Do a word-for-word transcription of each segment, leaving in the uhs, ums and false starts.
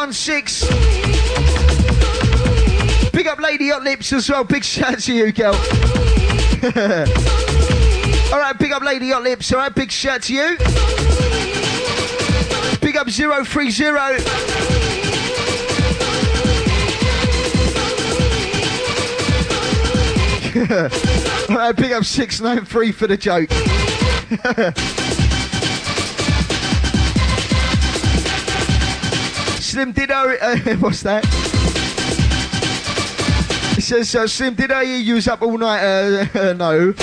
one six. Big up Lady Hot Lips as well. Big shout out to you, girl. Alright, big up Lady Hot Lips. Alright, big shout out to you. Big up zero three zero. Alright, big up six nine three for the joke. Slim Ditto, uh, what's that? It says, uh, Slim Ditto, you was up all night, uh, uh, no.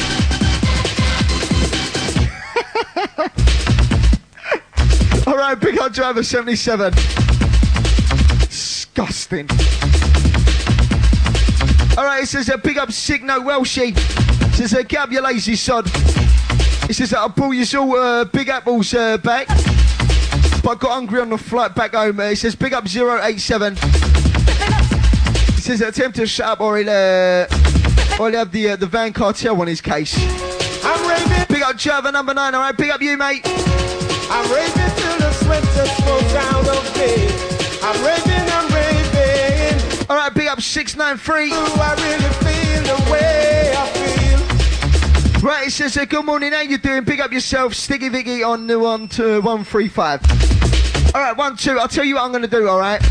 Alright, big up Driver seventy-seven. Disgusting. Alright, it says, uh, big up Sick No Welshie. It says, uh, get up your lazy sod. It says, uh, I'll pull you all uh, Big Apples uh, back. But I got hungry on the flight back home. Uh, it says, big up zero eight seven. It says, attempt to shut up or he'll, uh, or he'll have the, uh, the Van Cartel on his case. I'm raving. Big up Java number nine, alright? Big up you, mate. I'm raving till the sweat just flows down of me. I'm raving, I'm raving. Alright, big up six nine three. Do I really feel the way I feel? Right, it says, uh, good morning, how you doing? Big up yourself, Sticky Vicky on the one to one three five. Alright, one, two, I'll tell you what I'm going to do, alright?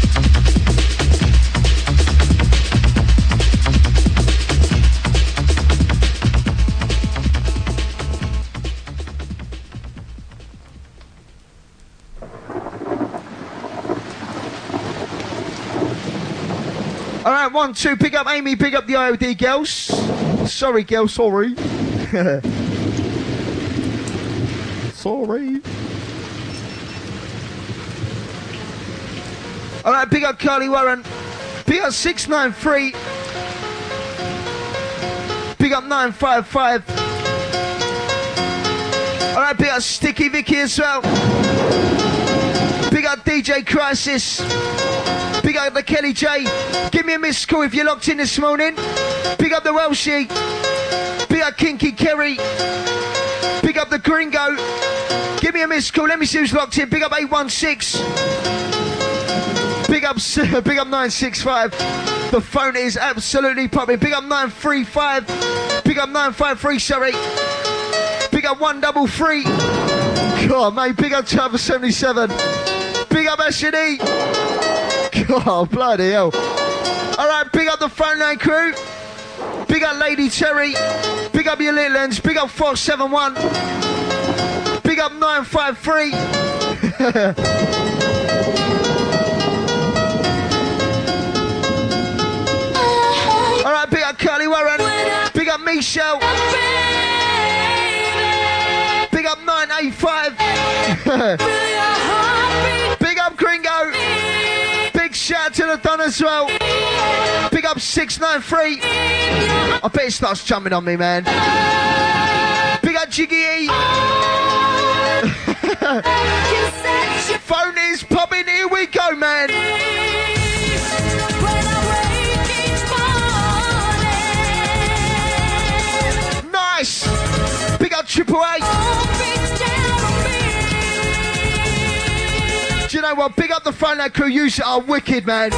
Alright, one, two, pick up Amy, pick up the I O D girls. Sorry, girl, sorry. Sorry. Alright, pick up Carly Warren. Pick up six nine three. Pick up nine five five. Alright, pick up Sticky Vicky as well. Pick up D J Crisis. Big up the Kelly J. Give me a missed call if you're locked in this morning. Big up the Welshie. Big up Kinky Kerry. Big up the Gringo. Give me a missed call. Let me see who's locked in. Big up eight one six. Big up, big up nine six five. The phone is absolutely popping. Big up nine three five. Big up nine five three, sorry. Big up one double three. God, mate. Big up Travis seventy-seven. Big up Ashley. God, bloody hell. Alright, big up the phone line crew. Big up Lady Terry. Big up your little ends. Big up four seven one. Big up nine five three. Alright, big up Carly Warren. Big up Michelle. Big up nine eight five. Big up Gringo. Shout out to the Don as well. Big up six nine three. I bet it starts jumping on me, man. Big up Jiggy E. Phone is popping. Here we go, man. Nice. Big up Triple A. Do you know what? Big up the phone line crew. You are wicked, man.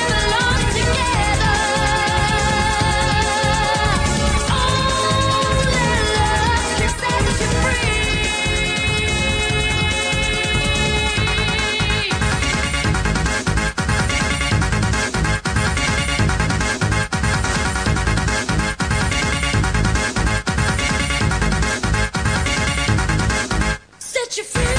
Set you free.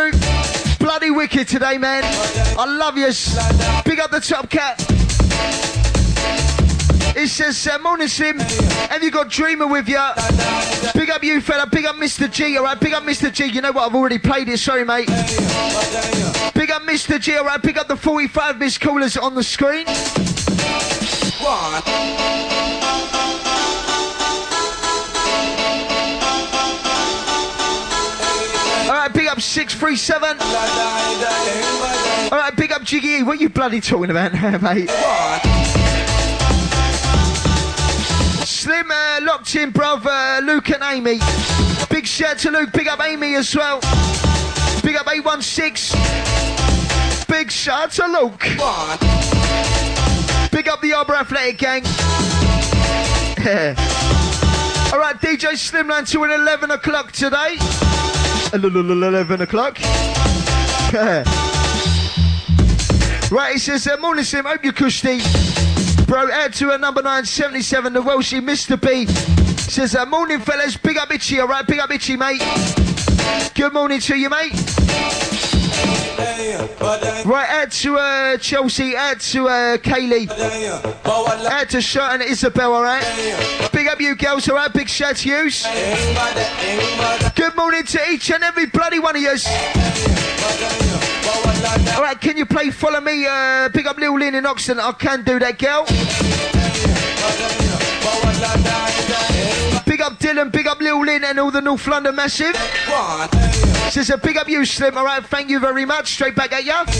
crew. Bloody wicked today, man. I love yous. Big up the Top Cat. It says, uh, morning Slim, have you got Dreamer with you? Big up you fella, big up Mister G, alright, big up Mister G. You know what, I've already played it, sorry mate. Big up Mister G, alright, big up the forty-five missed callers on the screen. Alright, big up six three seven. Alright, big up Jiggy E. What are you bloody talking about now, mate? Slim, uh, locked in, bruv, uh, Luke and Amy. Big shout to Luke, big up Amy as well. Big up eight one six. Big shout to Luke. Big up the Arbor Athletic gang. Alright, D J Slimline to an eleven o'clock today. eleven o'clock. Right, he says, uh, morning Slim, hope you're cushy. Bro, add to a number nine seventy-seven, the Welshie Mister B. Says, uh, morning fellas, big up Itchy, alright, big up Itchy, mate. Good morning to you, mate. Right, add to uh, Chelsea, add to uh, Kaylee, add to Shirt and Isabel, alright? Big up you girls, alright? Big shout to yous. Good morning to each and every bloody one of yous. Alright, can you play Follow Me? Uh, big up Lil Lynn in Oxton, I can do that, girl. Big up Dylan, big up Lil Lynn and all the North London Massive. Says a big up you, Slim. All right, thank you very much. Straight back at ya.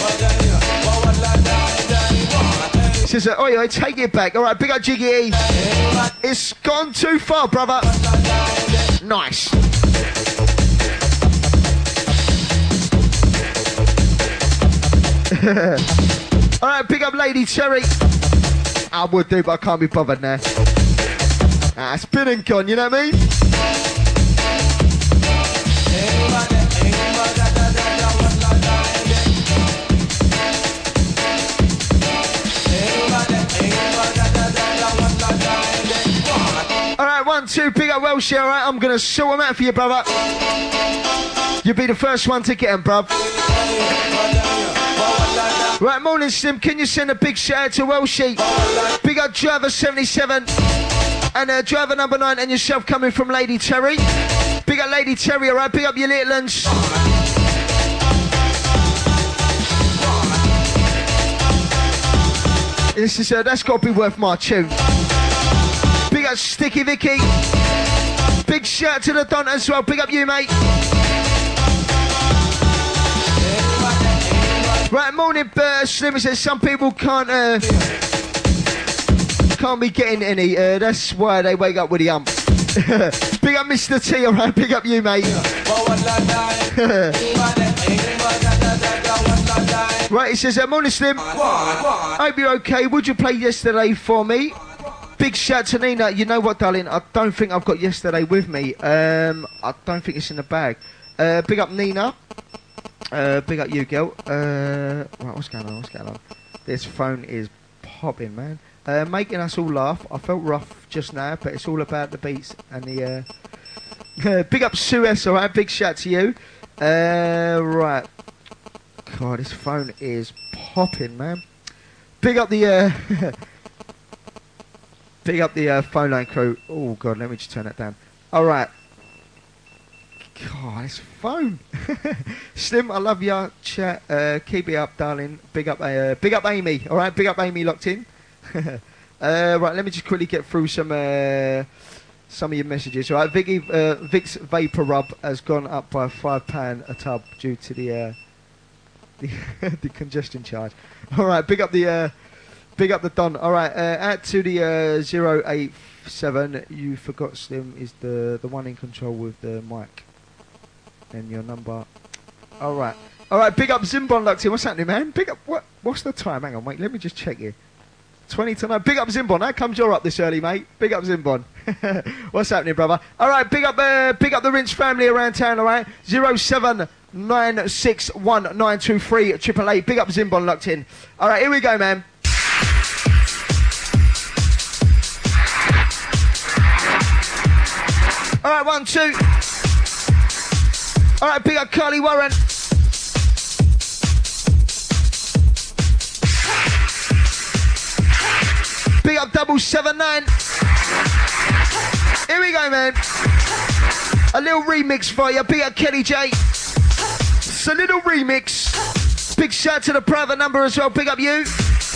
Says, oh yeah, take it back. All right, big up Jiggy E. It's gone too far, brother. Nice. All right, big up Lady Cherry. I would do, but I can't be bothered now. Ah, it's been and gone, you know what I mean? Alright, one, two, big up Welshie, alright? I'm gonna sort them out for you, brother. You'll be the first one to get them, bruv. Right, morning Slim, can you send a big shout out to Welshie? Big up Driver seventy-seven and uh, Driver number nine and yourself coming from Lady Terry. Big up Lady Terry, alright? Big up your little ones. This is, uh, that's got to be worth my tune. Big up Sticky Vicky. Big shout to the Don as well. Big up you, mate. Right, morning, uh, Slim. Says some people can't uh, can't be getting any. Uh, that's why they wake up with the ump. Big up Mister T, alright? Big up you, mate. Right, he says, uh, morning, Slim. Hope you're okay. Would you play Yesterday for me? Big shout to Nina. You know what, darling? I don't think I've got Yesterday with me. Um, I don't think it's in the bag. Uh, big up Nina. Uh, big up you, girl. Uh, right, what's going on? What's going on? This phone is popping, man. Uh, making us all laugh. I felt rough just now, but it's all about the beats and the. Uh... big up Sue S, alright? Big shout to you. Uh, right. God, this phone is popping, man. Big up the. Uh... Big up the uh, phone line crew. Oh, God, let me just turn that down. All right. God, this phone. Slim, I love ya. Chat. Uh, keep it up, darling. Big up, uh, big up Amy. All right, big up Amy locked in. uh, right, let me just quickly get through some uh, some of your messages. All right, Vicky, uh, Vic's Vapor Rub has gone up by five pound a tub due to the uh, the, the congestion charge. All right, big up the. Uh, Big up the Don. All right, uh, add to the uh, zero eight seven. You forgot Slim is the the one in control with the mic. And your number. All right, all right. Big up Zimbon locked in. What's happening, man? Big up. What? What's the time? Hang on, wait. Let me just check here. Twenty to nine. Big up Zimbon. How comes you're up this early, mate? Big up Zimbon. What's happening, brother? All right. Big up. Uh, big up the Rinse family around town. All right. Zero seven nine six one nine two three triple eight. Big up Zimbon locked in. All right. Here we go, man. All right, one, two. All right, big up Carly Warren. up double seven nine. Here we go, man. A little remix for you. Big up Kenny J. It's a little remix. Big shout to the private number as well. Big up you.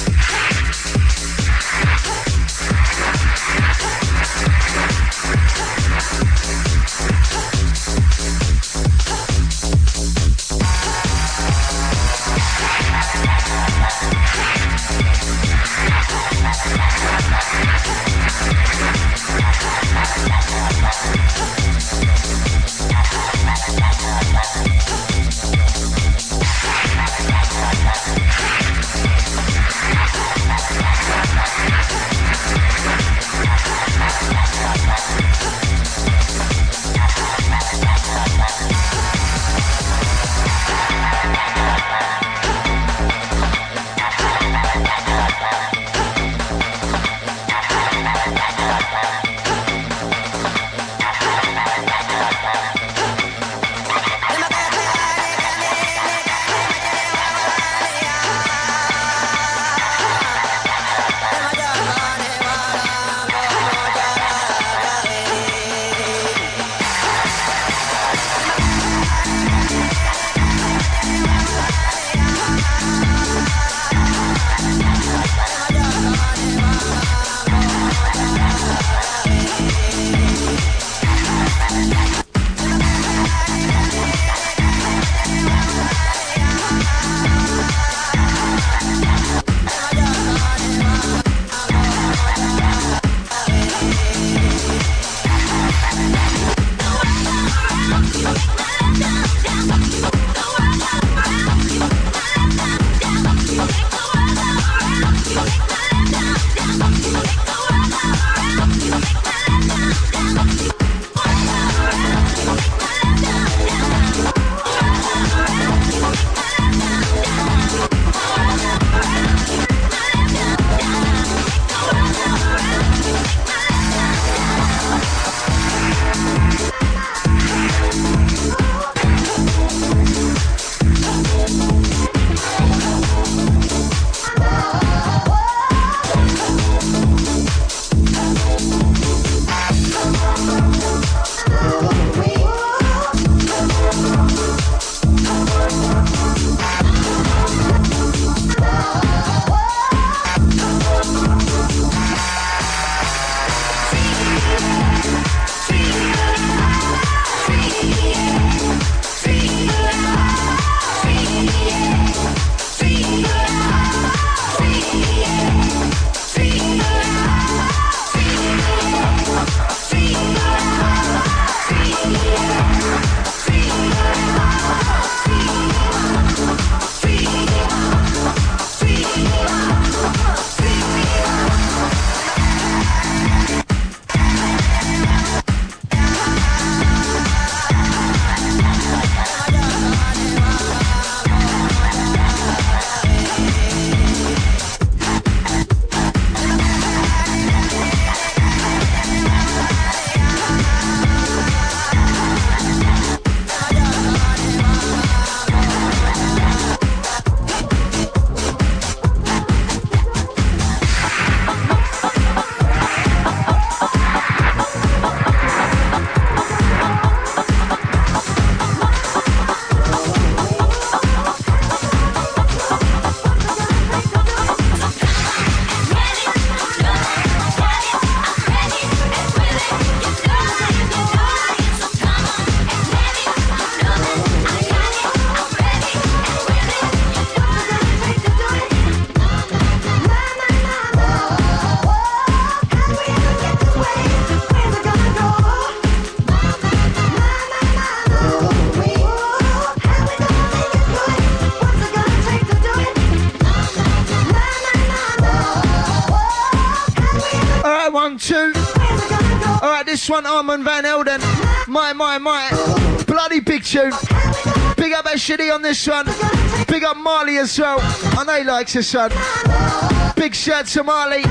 Two. Alright, this one, Armand Van Helden. My, my, my. Bloody big tune. Big up Ashidi on this one. Big up Marley as well. I know he likes this one. Big shout to Marley.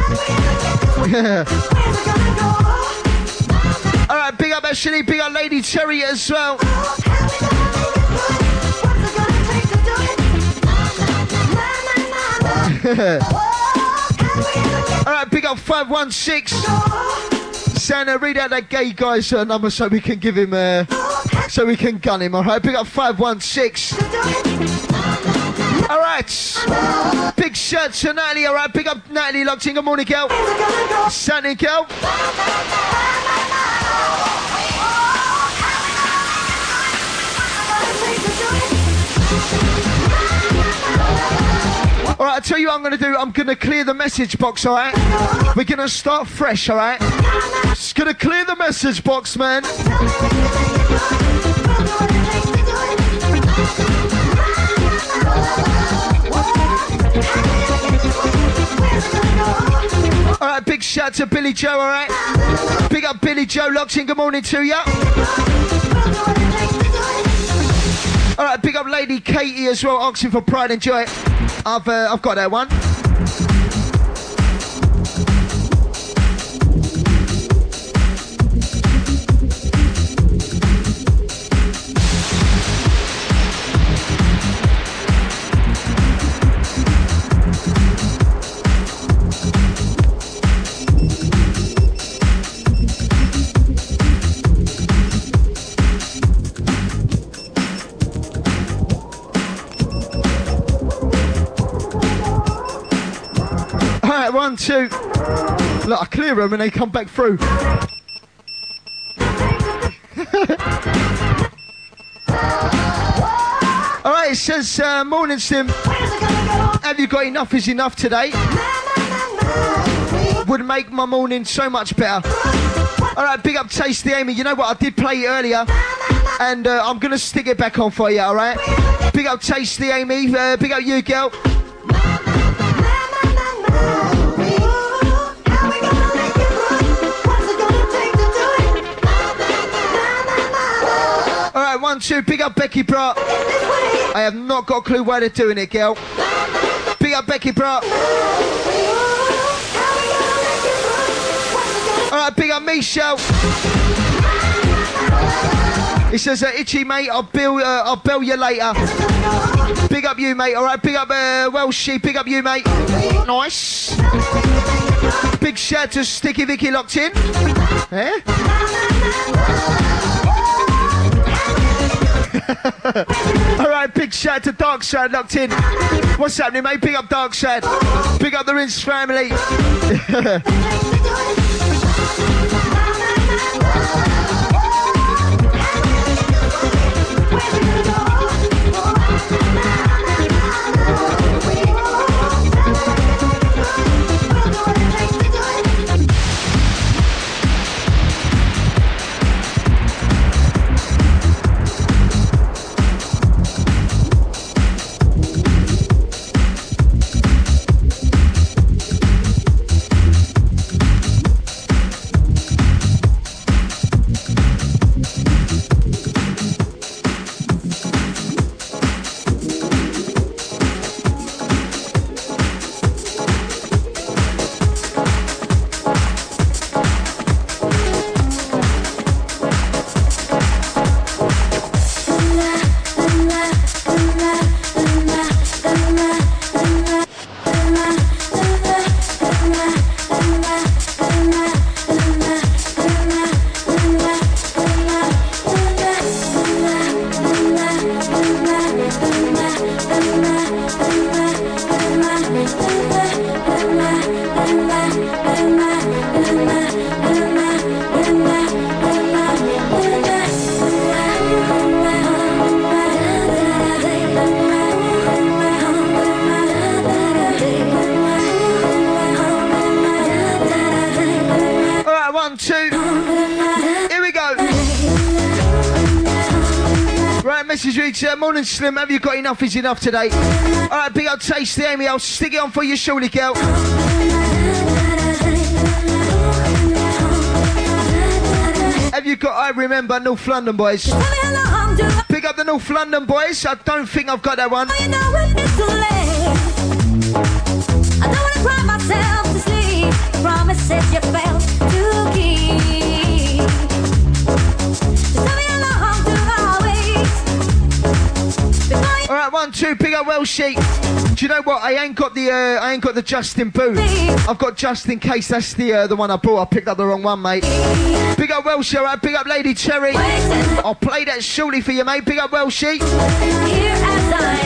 Alright, big up Ashidi. Big up Lady Cherry as well. Alright, big up five one six. Santa, read out that gay guy's uh, number so we can give him, uh, so we can gun him, alright? Big up five one six. Alright, big shout to Natalie, alright? Big up Natalie, locked in. Good morning, girl. Santa, girl. Alright, I'll tell you what I'm going to do. I'm going to clear the message box, alright? We're going to start fresh, alright? Just going to clear the message box, man. Alright, big shout to Billy Joe, alright? Big up Billy Joe, locked in. Good morning to ya. Alright, big up Lady Katie as well, asking for Pride and Joy. I've, uh, I've got that one. Alright, one, two. Look, I clear them and they come back through. Alright, it says, uh, morning Sim. Have you got enough is enough today? Would make my morning so much better. Alright, big up Tasty Amy. You know what, I did play it earlier. And uh, I'm going to stick it back on for you, alright? Big up Tasty Amy. Uh, big up you, girl. Alright, one, two, big up Becky Brat. I have not got a clue why they're doing it, girl. Big up Becky Brat. Alright, big up Michelle. He says, uh, itchy mate, I'll bill, uh, I'll bill you later. Big up you, mate. Alright, big up uh, Welshie, big up you, mate. Nice. Big shout to Sticky Vicky locked in. Eh? Alright, big shout to Darkside locked in. What's happening, mate? Big up Darkside. Big up the Rinse family. Uh, morning Slim, have you got enough is enough today? Alright, big old Tasty Amy, I'll stick it on for you surely, girl. Have you got I Remember North London boys? Big up the North London boys. I don't think I've got that one. I don't wanna cry myself to sleep. The promises you failed to keep. Just tell me how long do I wait? one, two, big up Welshie. Do you know what? I ain't got the uh, I ain't got the Justin Boo. I've got just in case that's the uh, the one I bought. I picked up the wrong one, mate. Big up Welshie, alright. Big up Lady Cherry. I'll play that shortly for you, mate. Big up Welshie. Here as I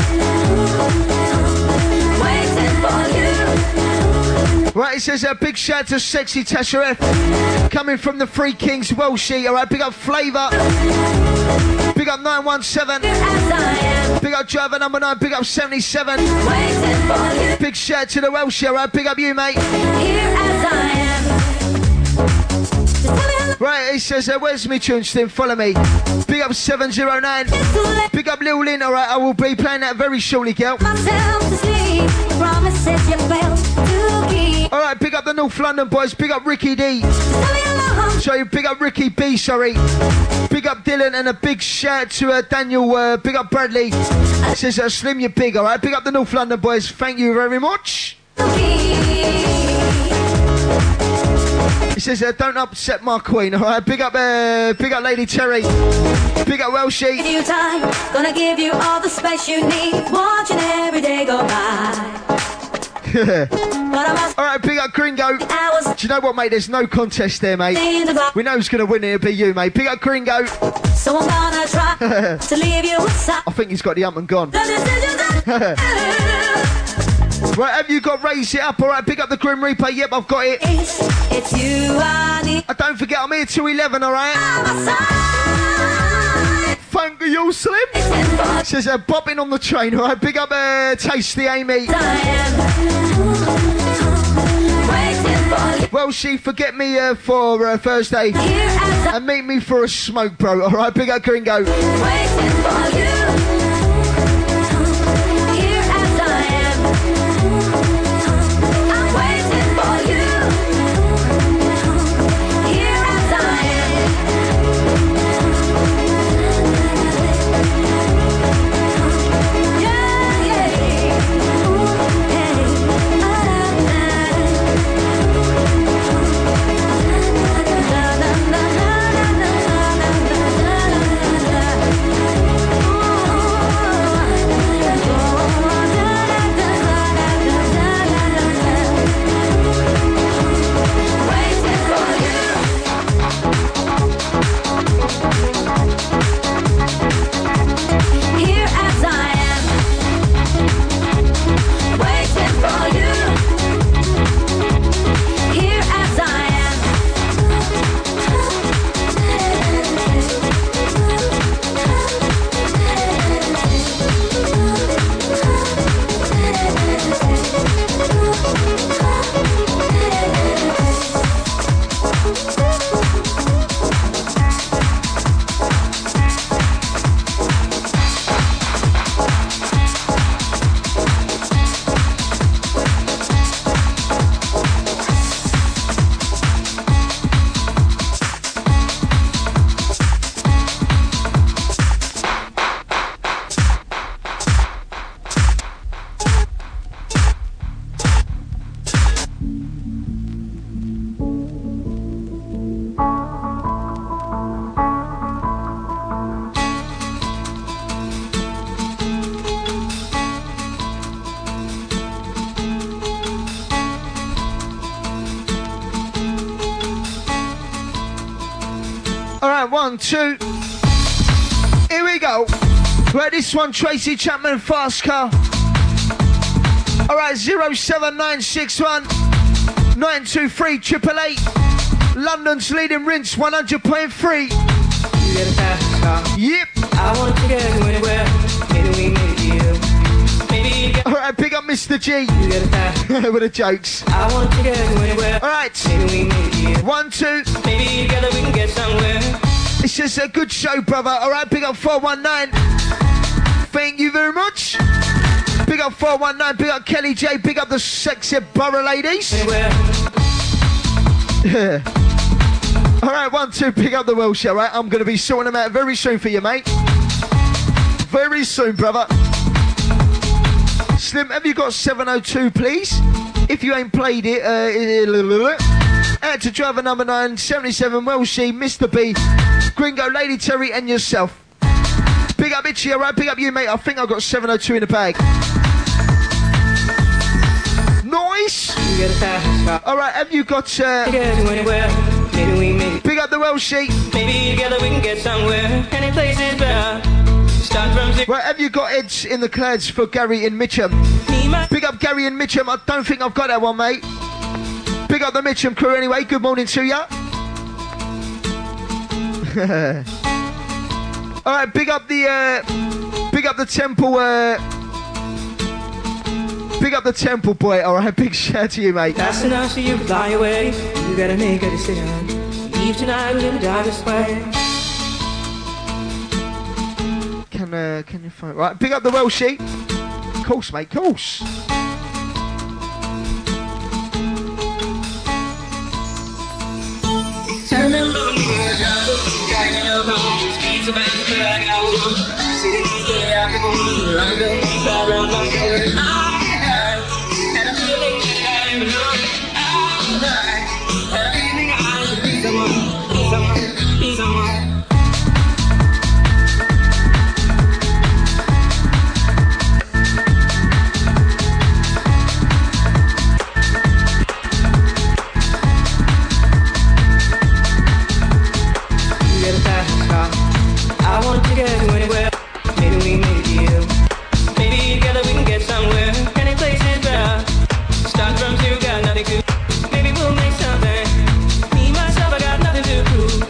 am, waiting for you. Right, it says a big shout to Sexy Tasha F. Coming from the Three Kings, Welshie. Alright, big up Flavour. Big up nine one seven. Here as I am, Big up driver number nine. Big up seventy-seven. waiting for you. Big shout to the Welshie. Alright, big up you, mate. Here as I am. Just tell me how Right, it says, uh, where's me tune, Stim? Follow me. Big up seven oh nine. it's too late. Big up Lil Lynn. Alright, I will be playing that very shortly, girl. Myself to sleep. Promises you failed to keep. Alright, big up the North London boys. Big up Ricky D. Just tell me how long. Sorry, big up Ricky B, sorry. Big up Dylan and a big shout to uh, Daniel. Uh, big up Bradley. It says, uh, Slim, you're big, alright? Big up the North London boys. Thank you very much. It says, uh, don't upset my queen, alright? Big up, uh, big up Lady Terry. Big up Welshie. Give you time, gonna give you all the space you need. Watching every day go by. But I must Alright, big up Gringo. Do hours you know what, mate? There's no contest there, mate. in the dark. We know who's going to win it. It'll be you, mate. Big up Gringo. So I'm gonna try to leave you aside. I think he's got the ump and gone. The decisions I Right, have you got Raise It Up? Alright, big up the Grim Reaper. Yep, I've got it. It's, it's you I need And don't forget, I'm here till eleven, alright? on my side. Thank you, Slim. Waiting for Says, uh, bobbing on the train, alright? Big up, uh, Tasty Amy. I am. Waiting for you. Well, she forget me uh, for uh, Thursday. Here as I And meet me for a smoke, bro. Alright, big up Gringo. waiting for you. Here as I am. I'm waiting for you. Here as I am. Yeah, yeah. Ooh, hey. Na, na, na, na, na, na, na, na, na. Here as I am, waiting for you. Here as I Alright, one, two. Here we go. Right, this one, Tracy Chapman, Fast Car. Alright, zero seven nine six one nine two three triple eight. London's leading rinse, one hundred point three. You get a fast car. Yep. I want to get you anywhere. Maybe we make a deal. Maybe you get, Alright, big up Mister G. you get a fast. With the jokes. I want to get you anywhere. Alright, Maybe we make a deal. one, two. Maybe together we can get somewhere. It's just a good show, brother. Alright, big up four one nine. Thank you very much. Big up four one nine, big up Kelly J, big up the sexy borough ladies. Anywhere. Alright, one, two, big up the Welsh, alright? I'm going to be sorting them out very soon for you, mate. Very soon, brother. Slim, have you got seven oh two, please? If you ain't played it, uh, add to driver number nine, seventy-seven, Welshie, Mister B, Gringo, Lady Terry, and yourself. Big up Itchy, alright? Big up you, mate. I think I've got seven oh two in the bag. Nice! Alright, have you got... Uh, Maybe we make big up the Welsh sheet. Maybe together we can get somewhere. Any place is better. Start from zero. Right, have you got Eds in the clouds for Gary in Mitcham? Big up Gary in Mitcham. I don't think I've got that one, mate. Big up the Mitcham crew anyway. Good morning to ya. Alright, big up the uh, big up the Temple uh, big up the Temple boy. Alright, big shout to you, mate. That's enough so you can fly away. You gotta make a decision. Leave tonight, we live and die this way. Can uh, can you find right? Big up the Welshie. Course, mate, course. I want to get you anywhere. Maybe we make a deal. Maybe together we can get somewhere. Any place is better. Start from zero, got nothing to. Maybe we'll make something. Me, myself, I got nothing to prove.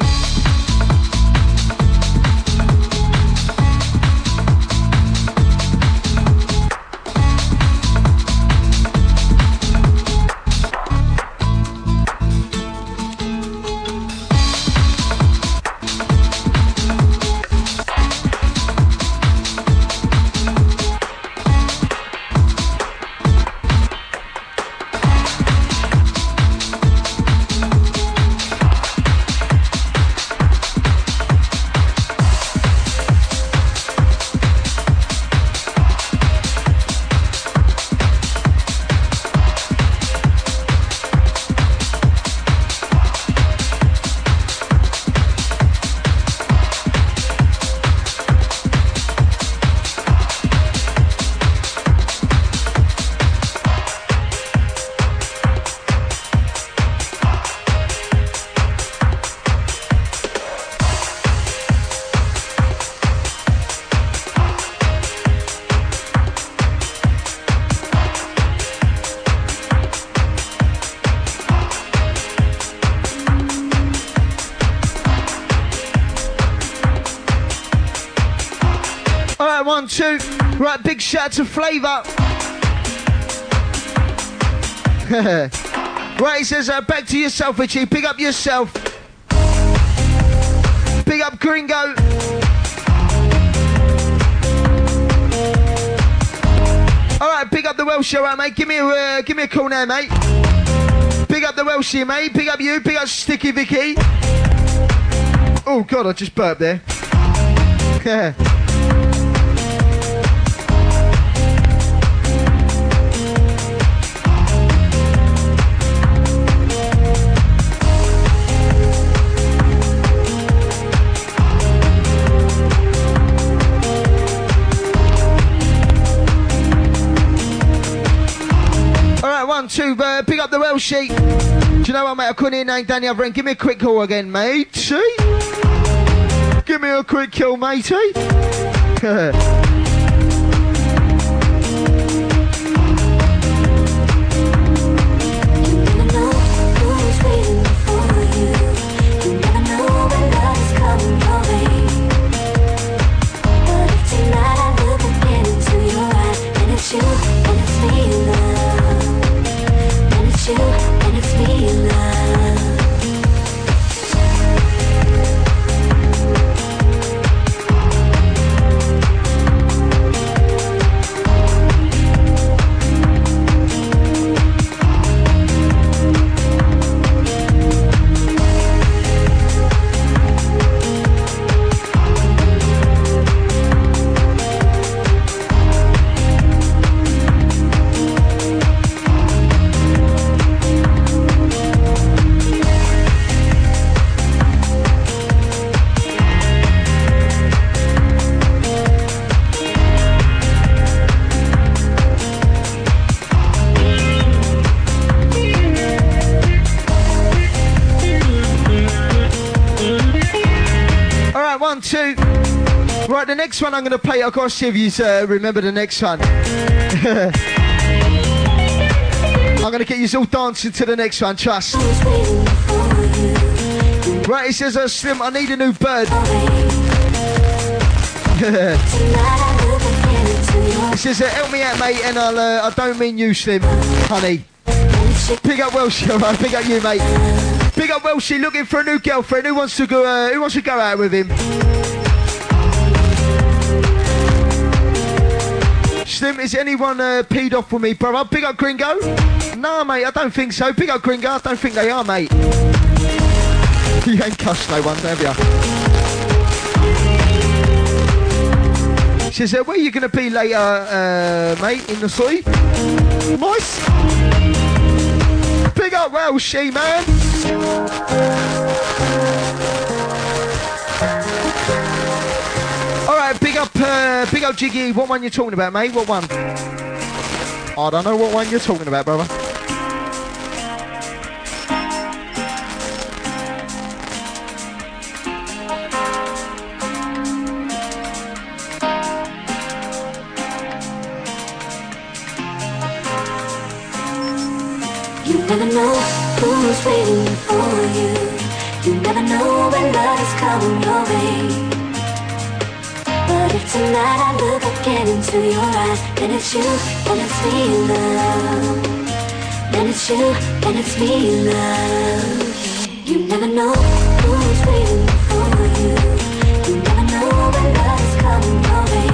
One, two. Right, big shout out to Flavour. Right, he says, uh, back to yourself, Richie. Big up yourself. Big up Gringo. Alright, big up the Welsh, alright, mate. Give me a, uh, give me a call now, mate. Big up the Welshie, mate. Big up you. Big up Sticky Vicky. Oh, God, I just burped there. One, two, uh, pick up the Welshie. Do you know what, mate? I couldn't hear name down the other end. Give me a quick call again, matey. Give me a quick call, matey. And it's me, love. Right, the next one I'm going to play, I've got to see if you uh, remember the next one. I'm going to get you all dancing to the next one, trust. Right, it says, uh, Slim, I need a new bird. It says, uh, help me out, mate, and I'll, uh, I don't mean you, Slim, honey. Pick up Welshie, alright, pick up you, mate. Pick up Welshie, looking for a new girlfriend. Who wants to go, uh, who wants to go out with him? Slim, is anyone uh, peed off with me, brother? Big up Gringo? No, mate, I don't think so. Big up Gringo, I don't think they are, mate. You ain't cussed no one, have you? She says, uh, where are you going to be later, uh, mate, in the sea? Nice. Big up Welshie, man. Alright, big up, uh, big up Jiggy. What one you talking about, mate? What one? I don't know what one you're talking about, brother. You never know who's waiting for you. You never know when love is coming your way. But if tonight I look again into your eyes, then it's you, and it's me, love. Then it's you, and it's me, love. You never know who's waiting for you. You never know when love is coming your way.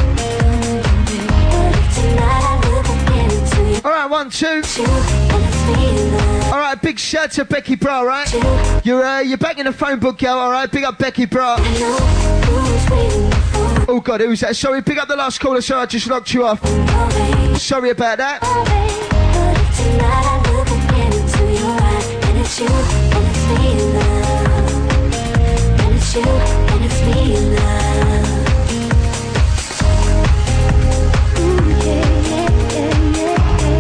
But if tonight I look again into your eyes, Alright, one, two. you, and it's me, love. Alright, big shout to Becky Bra, alright? You're uh, you're back in the phone book, girl, alright? Big up Becky Bra. I know who's waiting for Oh God, who's that? Sorry, pick up the last caller, sorry, I just locked you off. you. Sorry about that. But if tonight I look again into your eyes, and it's you, and it's me, love. And it's you, and it's me, love. Ooh, yeah, yeah, yeah, yeah,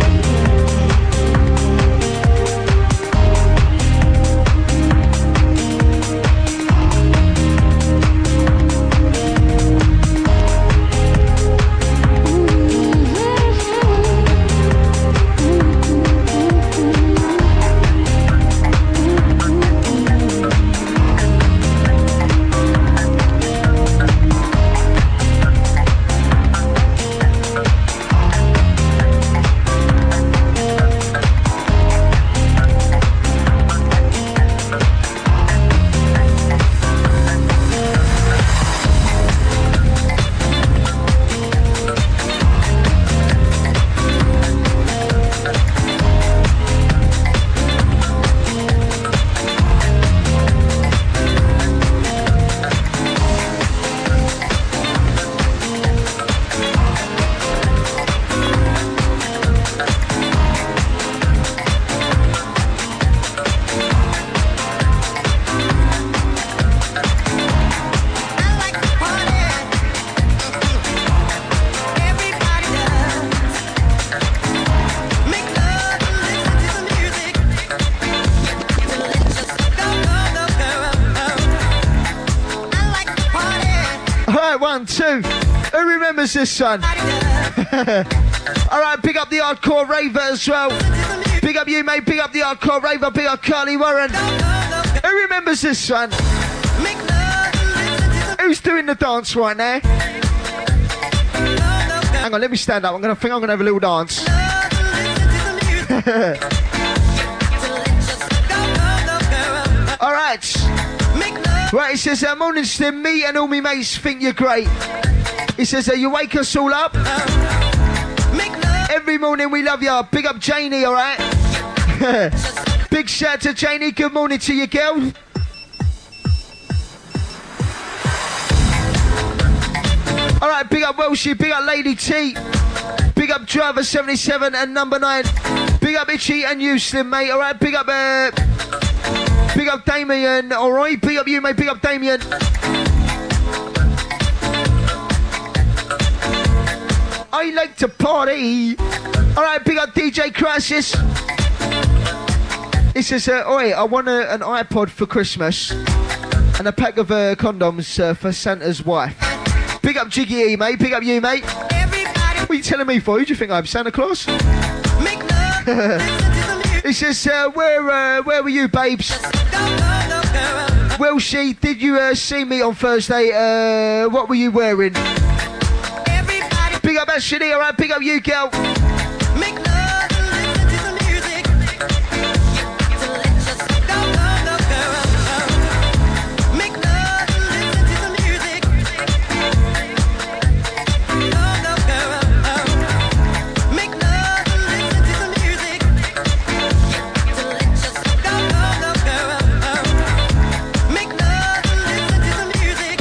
One, two. Who remembers this one? Alright, big up the hardcore raver as well. Big up you, mate. Big up the hardcore raver. Big up Carly Warren. Who remembers this one? Who's doing the dance right now? Hang on, let me stand up. I'm gonna think I'm gonna have a little dance. Alright. Right, it says, uh, morning Slim, me and all me mates think you're great. He says, uh, you wake us all up. Every morning we love you. Big up Janie, alright? Big shout to Janie. Good morning to you, girl. Alright, big up Welshie. Big up Lady T. Big up Driver seventy-seven and number nine. Big up Itchy and you, Slim, mate. Alright, big up... Uh, Big up Damien, alright? Big up you, mate. Big up Damien. I like to party. Alright, big up D J Crisis. He says, uh, oi, I want a, an iPod for Christmas and a pack of uh, condoms uh, for Santa's wife. Big up Jiggy E, mate. Big up you, mate. Everybody What are you telling me for? Who do you think I'm? Santa Claus? make love, listen to the music. He says, uh, where, uh, where were you, babes? Go, go, go, girl. Well, she, did you uh, see me on Thursday? Uh, what were you wearing? Everybody Big up Ashley, all right. Big up you, girl. make love, listen to the music. So let's just go, go, go, girl. Make love, listen to the music. Go, go, girl. Make love, listen to the music. So let's just go, go, go, girl. Make love, listen to the music.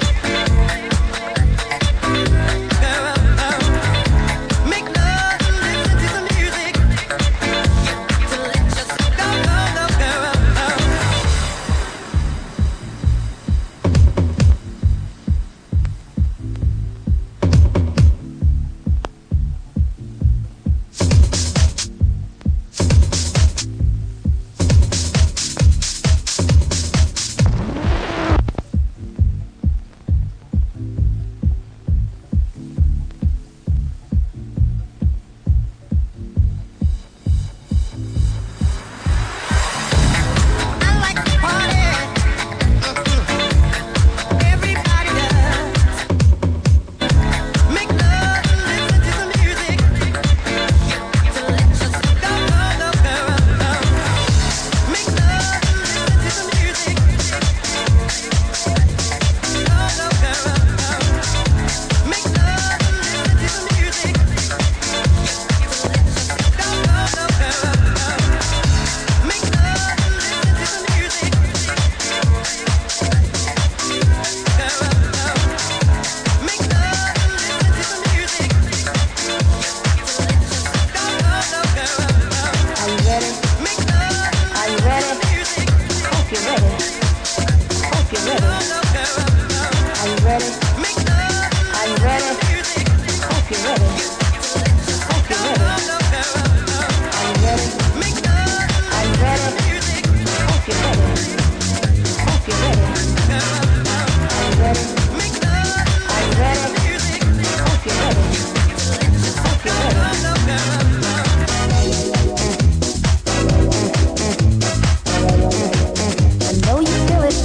Girl, make love, listen to the music. So let's just go, go, go, girl. I like to party. Everybody does. Make love, listen to the music. So let's just go, go, go, girl. Make love, listen to the music. Go, go, girl. Make love, listen to the music. So let's just go, go, go, girl. Make love, listen to the music. Make love, listen to the music. So let's just go, go, go, girl. Are you ready? Make love, Are you ready? music. Hope you're ready. Hope you're ready. Go, go, girl. Are you ready? Make love, Are you ready? music. Hope you're ready. Hope you're Go, ready. go, girl. Are you ready? Make love, Are you ready? music. Hope you're ready. Hope you're ready. Are you ready? Make love, Are you ready? music. Hope you're ready. Hope you're ready. Go, go, girl. I know you feel it.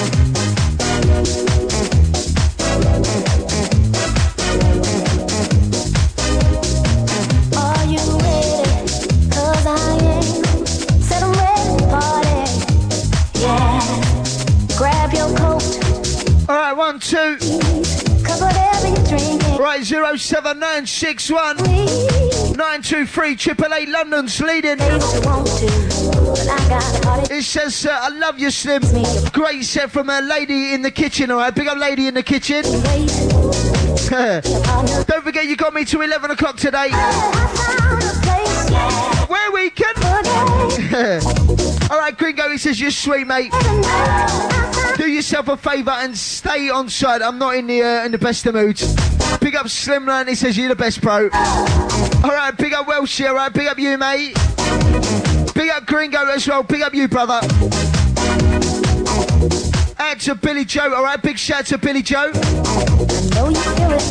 Are you ready? 'Cause I am. Said I'm ready to party. Yeah. Grab your coat, All right, one, two. 'cause whatever you're drinking, Right, zero seven nine six one please. nine two three triple eight. London's leading. Say what you want to, but I got a party. It says, uh, I love you, Slim. Great set from a lady in the kitchen, all right? Big up lady in the kitchen. Wait, partner. Don't forget you got me to eleven o'clock today. I found a place, yeah. Where we can. Forget All right, Gringo, he says, you're sweet, mate. the night. Do yourself a favour and stay on side. I'm not in the uh, in the best of moods. Big up Slimline, he says, you're the best, bro. All right, big up Welshie, all right? Big up you, mate. Big up Gringo as well. Big up you, brother. Out to Billy Joe, all right? Big shout to Billy Joe. I know you feel it.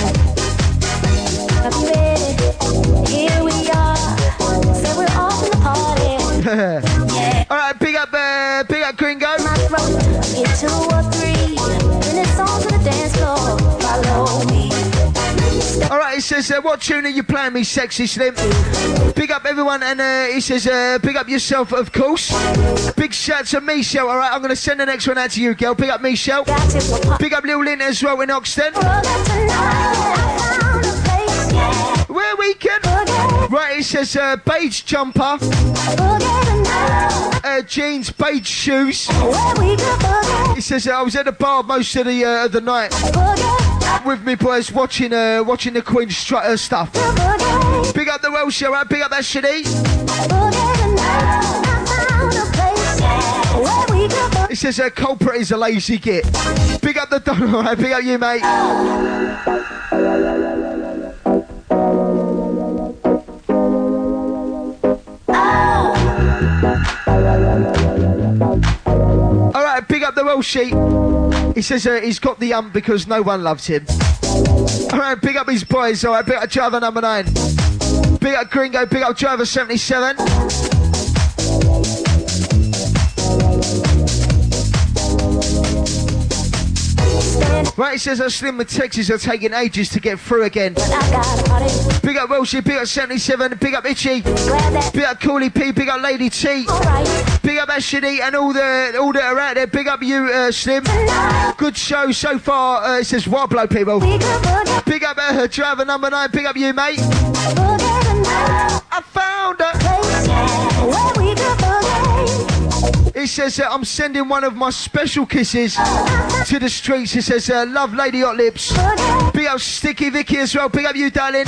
Are you ready? Here we are. Say we're off in the party. Yeah. All right, big up, uh, big up Gringo. My throat. Get two or three. Then it's on to the dance floor. Follow me. All right, he says, uh, what tune are you playing me, sexy Slim? Big up everyone, and uh, he says, uh, big up yourself, of course. Big shout to Michelle. All right, I'm going to send the next one out to you, girl. Big up Michelle. Got it for pop. Big up Lil Lynn as well in Oxton. Forget tonight. I found a place. Yeah. Where we can. Forget. Right, he says, uh, beige jumper, Forget the night. uh, jeans, beige shoes. Where we can forget. He says, uh, I was at the bar most of the uh, of the night Forget. with me boys watching uh, watching the Queen strut her stuff. Forget. Big up the Welsh, all right? Big up Ashley. Forget the night. I found a place. Yeah. Where we can forget. He says, uh, culprit is a lazy git. Big up the Don, all right? Big up you, mate. All right, big up the Welshie. He says uh, he's got the ump because no one loves him. Alright, big up his boys, alright, big up driver number nine. Big up Gringo, big up driver seventy-seven. Right, he says uh, Slim and Texas are taking ages to get through again. Big up Welshie, big up seventy-seven, big up Itchy, big up Cooley P, big up Lady T, big up Ashley and all the all that are out there. Big up you, uh, Slim. Good show so far. Uh, it says Woblo people. Big up uh, driver number nine. Big up you, mate. I found her. It says uh, I'm sending one of my special kisses to the streets. It says uh, love Lady Hot Lips. Big up Sticky Vicky as well. Big up you, darling.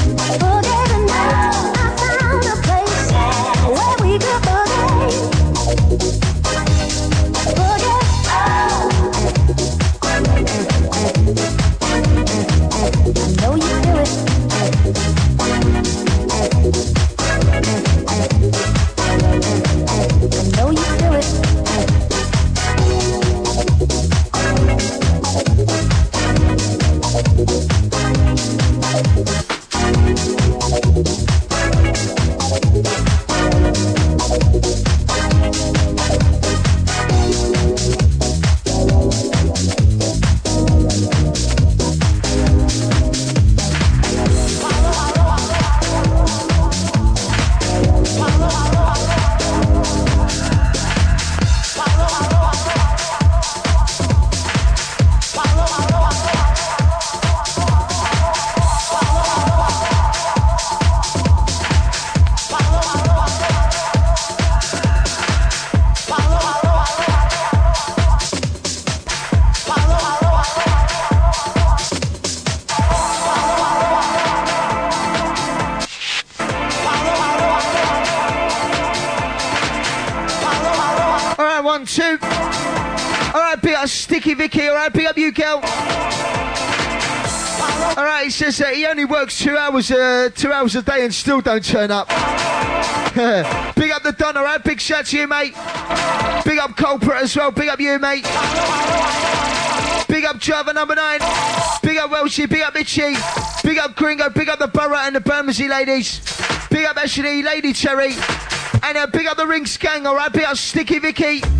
Two. Alright, big up Sticky Vicky. Alright, big up you, girl. Alright, he says that he only works two hours uh, two hours a day and still don't turn up. Big up the Don, alright? Big shout to you, mate. Big up Culprit as well. Big up you, mate. Big up driver number nine. Big up Welshie. Big up Itchy. Big up Gringo. Big up the Borough and the Bermondsey ladies. Big up Ashley, Lady Cherry. And uh, big up the Rings gang, alright? Big up Sticky Vicky.